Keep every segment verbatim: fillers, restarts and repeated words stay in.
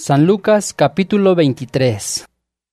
San Lucas capítulo veintitrés.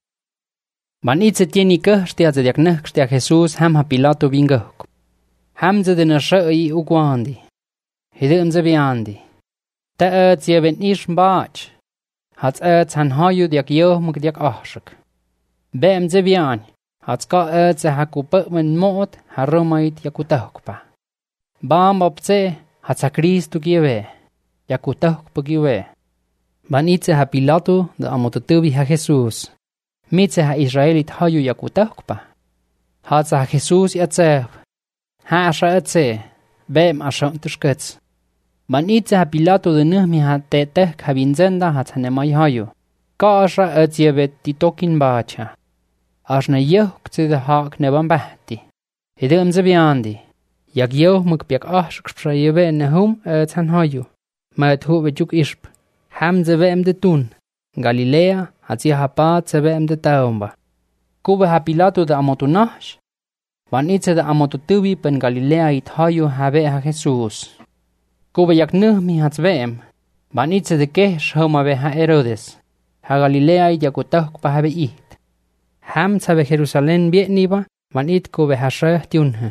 Banitze tieni căștia de diacnăștia Jesús ham ha Pilato vingăc. Ham ze de nășăi uguandi. Hidem ze viandi. Ta ăț je ven ish mbaci. Hats ăț han haju diac eu măc diac ahșăc. Bem ze viani. Hats ca ăț ha cu pămân mot ha rămăit ia cu tăhcpa. Bam opțe hats ha Cristu gieve. Ia cu tăhcpa gieve. Banitze ha Pilato de amotătăvi ha Jesús. Mitze ha Israelit haju ya kutahkpa. Hatsa ha Jesús ya tsev. Ha asha atse. Bem asha tushkets. Banitze ha Pilato de nëhmi ha te tehk ha vinzenda ha tsanemai haju. Ka asha atjevet titokin bacha. Ashna yehk tse de haak nevan bahti. Hidem ze viandi. Jak yehk muk piak ashk shpra yeve nehum atsan haju. Ma et huve juk ishp. Ham ze vem de tun. Galilea hatzi ha pa ze vem de taumba. Kube ha Pilato de amotunash. Banitze de amotutubi pen Galilea it haju ha ve ha Jesús. Kube jak nëhmi hats vem. Banitze de kesh homa ve ha Herodes. Ha Galilea it yakutahk pa ha ve it. Ham tsa ve Jerusalén vietniba. Banit kube ha sheh tiunhe.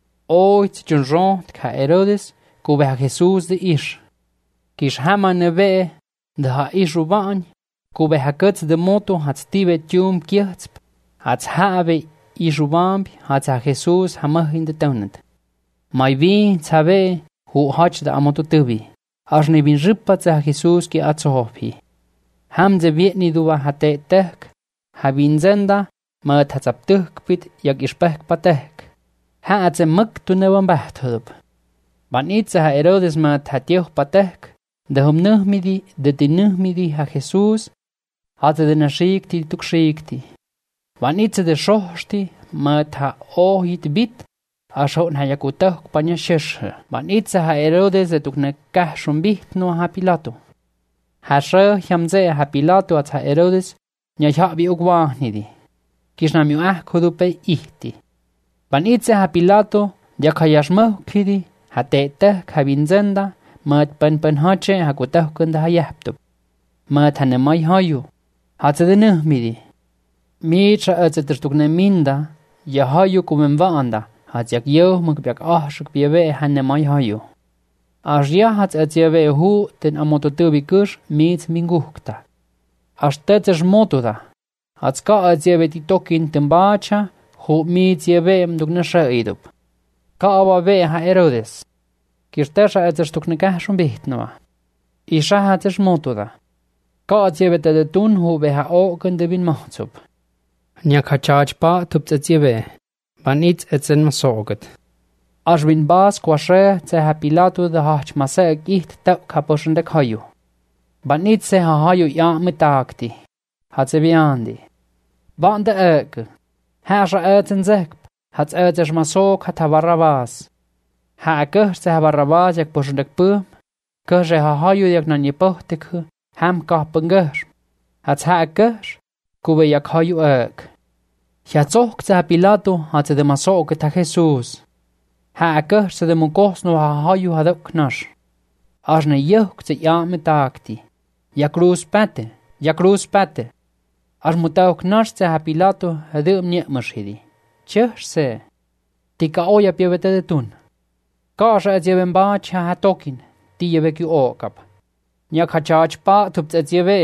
Oit jun ront ha Herodes. Kube ha Jesús de ish. Kish hama ne ve de ha ishu vany. Kube ha këtz de moto hats tive tjum kjëtsp. Hats have ishu vambi hats ha Jesús ha mëhin de tënët. Mai vi tsa ve hu haq de amoto tëvi. Ash ne vin rëppa tsa ha Jesús ki atsohopi. Ham ze vietni duva ha te tëhk. Ha vin zenda më të hatsap tëhk pit jak ishpehk pa tëhk. Ha atse mëk tu në vëmbah tëdëp. Banit tsa ha Herodes më të hatjoh pa tëhk. De hum nëhmidi, de ti nëhmidi ha Jesús, hate de nashikti tuk shikti. Vanitse de shohshti, më ta ohit bit, a shon ha yakutahk pa një sheshë. Vanitse ha Herodes de tuk në kah shumbit no ha Pilato. Ha shë hjamze ha Pilato at ha Herodes, një habi ukwahnidi. Kishna mju ah kudu pe ihti. Vanitse ha Pilato, jak ha yashmëh kidi, ha te tëhk ha vinzenda, Mët pën pën hache ha kutahk kënda ha jahptup. Mët ha në maj haju. Ha të dhe nëhmidi. Mi qa ëtë të shtuk në minda, ja haju ku me mvanda, ha të jak joh më këpjak ahshuk pjeve ha në maj haju. Ash ja ha të ëtë jeve hu të në amoto të vikësh mi të minguhkta. Ash të të shmotu da. Ha të ka ëtë jeve ti tokin të mbacha, hu mi të jeve mduk në shë idup. Ka ava ve ha Herodes. Kishtesha e të shtuk në kah shumë bihtnëva. Isha ha të shmotu da. Ka atjeve të detun hu ve ha o këndëvin mahcup. Një ka qaq pa të pëtë atjeve. Banit e të në mësogët. Ash vin bas ku ashe të ha Pilato dhe ha që mase e kiht të ka përshëndek haju. Banit se ha haju ja më takti. Ha të viandi. Van dhe ëkë. Ha asha e të nëzëkp. Ha të e të shmasok ha të varravas. Ha kësh se ha Barrabas jak përshëndek pëm, kësh e ha haju jak në një pëh të kë, ham ka pëngësh. Ha të ha kësh, kuve jak haju ëk. Hja cohk se ha Pilato ha të dhe masok të Jesús. Ha kësh se dhe më kos në ha haju ha dhe kënash. Ash në jëhk se ja me takti. Ja kruz pete, ja kruz pete. Ash më të kënash se ha Pilato ha dhe më një më shidi. Qësh se, ti ka oja pjeve të dhe tunë. Ka asha e tjeve mba që ha tokin, ti jeve kjo okap. Një ka qaq pa të pëtë e tjeve.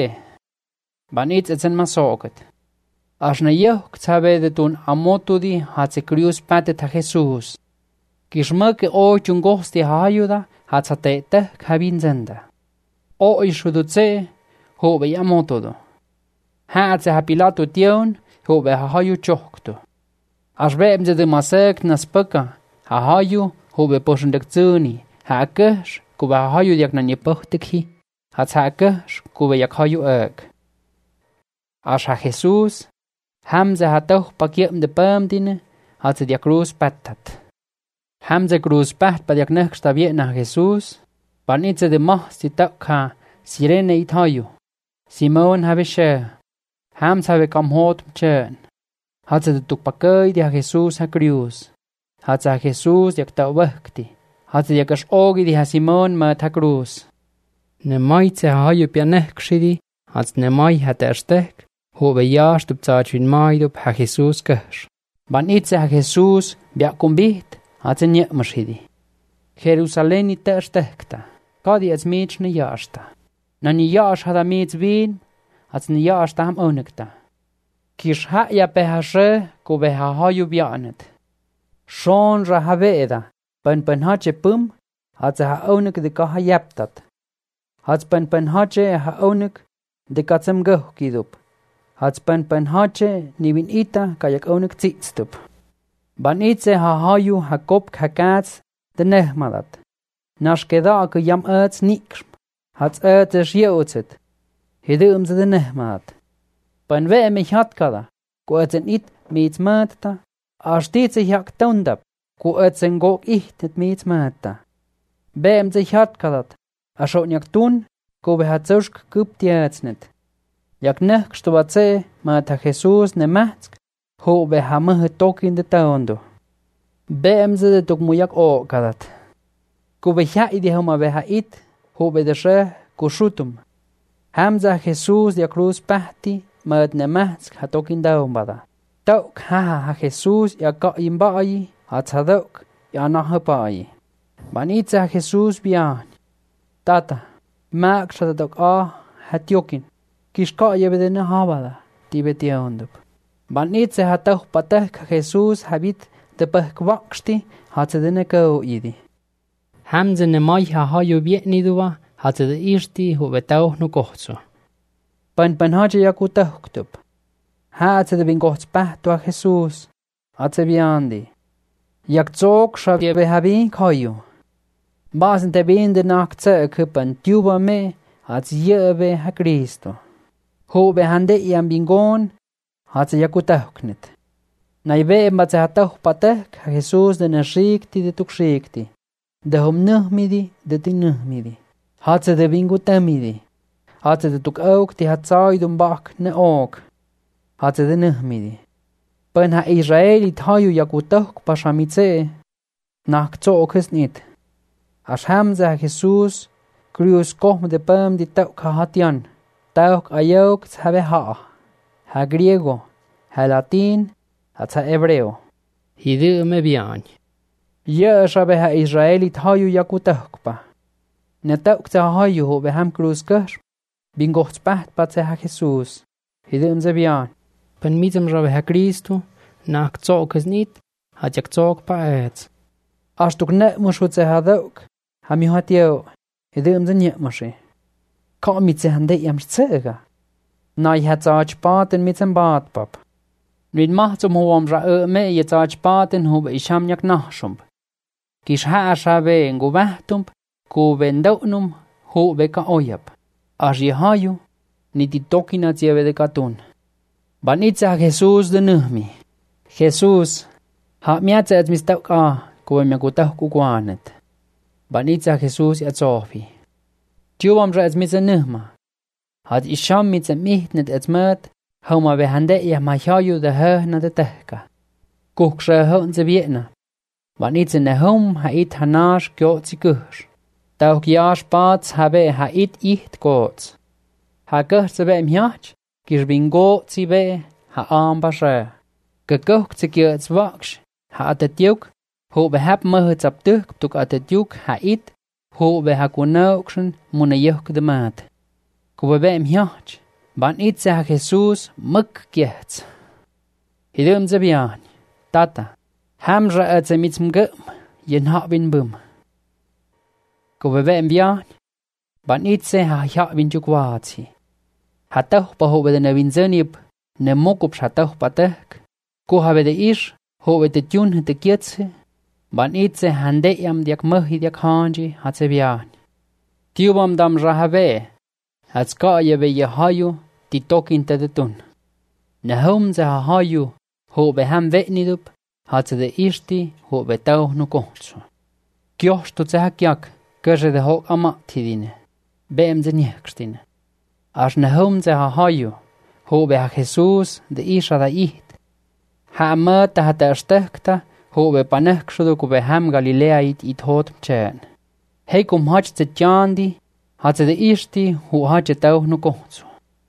Banit e cen masokët. Ash në jëhë këtëve dhe tun amotu di ha të kryus patet ha Jesús. Kish më ke oj që ngosti ha hajuda ha të te të këhabin zenda. O i shudu tse, hove i amotu do. Ha të ha Pilato tjon, hove ha haju qohktu. Ash vem dhe dhe masek në spëka, ha haju, Hove përshëndek cëni, ha kësh, kuve ha haju jak në një pëh të ki, ha të ha kësh, kuve jak haju ëk. Ash ha Jesús, hamze ha tëh pa kjem dhe pëmdine, ha të dja kruz patat. Hamze kruz pat pa djak nëk shta vjet në Jesús, banitse dhe mah si tëk ha sirene it haju. Simon ha veshë, hamze ha ve kam hot më qën, ha të dhe tuk pa këj dhe ha Jesús ha kryus. Ha të ha Jesús jak të vëhkti. Ha të jak është ogi di ha Simon më të ha kruz. Në majtë se ha haju pja nëh këshidi, hats ne mai hat er stek, ho be jaast op zaachwin mai op ha Jesus kers. Ban itse ha Jesus bia kumbit, hats en je mashidi. Jerusaleni te stekta, kadi ets meets ne jaasta. Na ni jaas hada meets ween, hats ne jaasta ham onekta. Kish ha ja pe ha she, ko be ha haju bianet. Shon ra ha veeda, pen pen hache pum, hats ha onek de ka ha japtat. Hats pen pen hache ha onek, de katsem goh kidup. Hats pen pen hache nivin ita kayak onek tsitstup. Ban itse ha haju ha kop ha kats de nehmadat. Nash keda ke jam ets niksm. Hats ets jeotset. Hidum ze de nehmadat. Pen we mich hat kada. Ko etsen it meets maata. Ashtit sich jak tondap. Ko etsen gok ich het meets maata. Beem sich hat kadat. Ashot nyak tun. Ko be hat zosk kup tietsnet. Jak nech stovatse maata Jesus ne matsk. Ho be ha meh tok in de tondo. Beem ze de tok muyak o kadat. Ko be ja idi homa be ha it. Ho be de she ko shutum. Hamza Jesus dia cruz pahti. Met ne matsk ha tok in dombada. Tok ha ha Jesus ya ka imbai. Hat hadok ya na hapai. Banitza Jesus bian. Tata. Maak shadok a hat yokin. Kishka yebede ne habada. Tibeti ondup. Banitze hat auch patek Jesus habit de pehkwaksti hat ze ne ko idi. Hamze ne mai ha ha yo vietni duwa hat ze de irsti ho betau no kohtso. Pan pan haje yakutahtup. Hat ze de bingots pahtu Jesus. Hat ze biandi. Jak zog shav yebe habi kayu. Basen te binde nach ze kupen tuba me hat ze yebe ha Kristo. Ho be hande iam bingon hat ze yakutahknet. Naive ma ze hatah patek Jesus de nashikti de tukshikti. De hom nuhmidi de tinuhmidi. Hat ze de bingutamidi. Hat ze de tuk ook die hat zaid um bak ne ook. Hat ze de nuhmidi. Pen ha Israelit haju yakutahk pashamitze. Nach zokes nit. As hamze ha Jesus krius kohm de pam di tauk ha hatian. Tauk ayok tsabe ha. Ha griego. Ha latin. Ha tsa hebreo. Hidu me bian. Ye shabe ha Israelit haju yakutahk pa. Ne tauk tsa haju ho be ham krius kers. Bingochts paht pa tsa ha Jesus. Hidu me bian. Pen mitem shabe ha Kristo. Nach zokes nit. Hat jak zok pa ets. Ashtuk ne mushutse ha dauk. Ha mi hat yo. Hidu me nye moshe. Ka mit ze hande iam tsega. Nai hat zaach paten mit zem baat pap. Nid macht zum hoam ra me je zaach paten hob isham nyak nachshump. Kish ha shabe ngo vahtump. Ko vendounum ho be ka oyap. As je haju. Nid di tokina zieve de katun. Banitza Jesus de nuhmi. Jesus. Ha miatze et mistauk a. Ko me gutah kukwanet. Banitza Jesus ya zofi. Tjubam ra et mitze nuhma. Had isham mitze mihtnet et met. Homa we hande ja ma haju de he na de tehka. Kukshe ho nze vietna. Banitze ne hom ha it hanash gyotzi kush. Tauk jaas paats habe ha it iht gots. Ha kuhtze be im jach. Kish bingotzi be ha amba she. Gekukze gyotz waksh. Ha atet juk. Ho be hab mahut ab tuk tuk atet juk ha it. Ho be ha kunaukschen mune juk de maat. Ko be im jach. Ban itse ha Jesus muk gyets. Hidum ze bian. Tata. Hamra etze mitsm gum. Yen ha bin bum. Ko be im bian. Ban itse ha ha bin jukwazi. Hatah pa ho be de nevin zenib. Ne mokup hatah patek. Ko ha be de ish. Ho be de tjun de gyetse. Ban itse hande yam diak mahi diak hanji hat ze bian. Tiubam dam rahave. Het ska je be je haju, die tokin te de tun. Ne hom ze ha haju, ho be hem vet niet op, had ze de eerste, ho be tau no konsu. Kjoch tot ze ha kjak, kerze de hok ama tidine. Beem ze niekstine. As ne hom ze ha haju, ho be ha Jesus, de isha da iht. Ha mata ha te erstekta, ho be paneksudu ku be hem Galilea it it hot mchen. Hei kum hach ze tjandi, had ze de eerste hoe had je touw no konsu.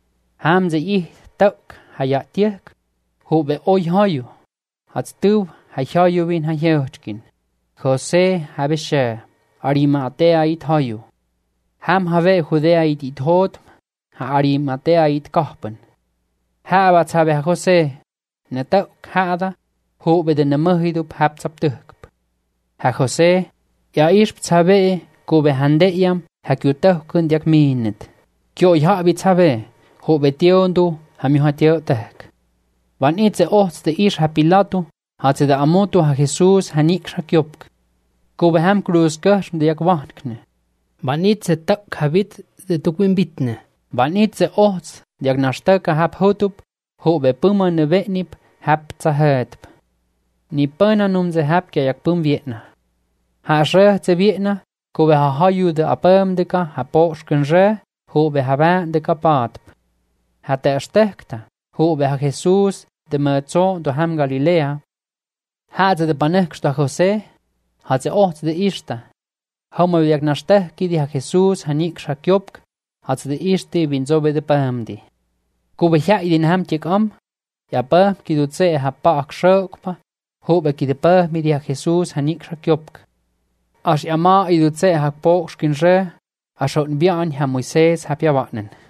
ham ze i tok haya tiek hu be oy hayu hat tu hayu win hayotkin Jose habeshe Arimatea it hayu ham have Judea it hot ha Arimatea it kahpen ha wat habe Jose ne tok hada hu be de namahidu hab saptuk ha Jose ya ish tsabe ko be hande yam ha kyuta kun yak minet kyo ya bi tsabe hu be tiondu hami hatio tak van itze ots de ish ha Pilato hat ze de amoto ha Jesus hanik shakyop ko be ham kruz kash de yak watkne van itze tak habit de tukwin bitne van itze ots yak nashtaka hab hotup hu be puma ne vetnip hab tsahet ni pana num ze hab ke yak pum vietna ha re ze vietna ko be ha hayu de apam de ka ha poshken re hu be ha va de kapat ha te stekta hu be ha Jesus de merzo do ham Galilea ha ze de panek sta Jose ha ze ocht de ista ha mo yak nashte ki di ha Jesus hanik shakyop ha ze de isti bin zo be de pamdi ko be ha idin ham tik am ya pa ki du ze ha pa akshokpa hu be ki de pa mi di ha Jesus hanik shakyop As yama idu tse hak po shkin re, ashot bian ha Moises hapya watnen.